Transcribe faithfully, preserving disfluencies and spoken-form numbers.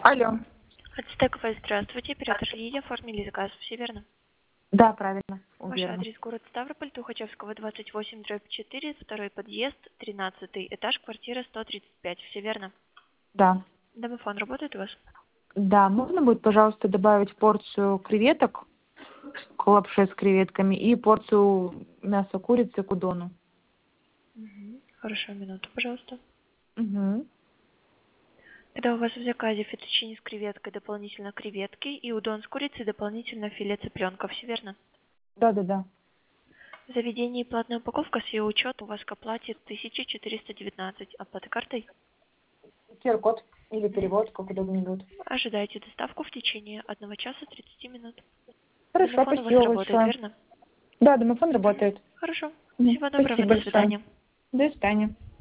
Алло. Ацтековая, здравствуйте. Оператор Лидия, оформили заказ. Все верно? Да, правильно. Ваш Верно. адрес город Ставрополь, Тухачевского, двадцать восемь, дробь четыре, второй подъезд, тринадцатый этаж, квартира сто тридцать пять. Все верно? Да. Домофон работает у вас? Да, можно будет, пожалуйста, добавить порцию креветок к лапше с креветками и порцию мяса курицы к удону. Угу. Хорошо, минуту, пожалуйста. Угу. Тогда у вас в заказе фетtuccine с креветкой, дополнительно креветки, и удон с курицей, дополнительно филе цыпленка. Все верно? Да-да-да. В заведении платная упаковка с ее учетом у вас к оплате тысяча четыреста девятнадцать. Оплата картой? ку ар код или Мгм. перевод, как удобнее будет. Ожидайте доставку в течение одного часа тридцати минут. Хорошо, Домофон у вас спасибо работает, большое. верно? Да, домофон Мгм. работает. Хорошо. Мгм. Всего доброго. Спасибо До большое. свидания. До свидания.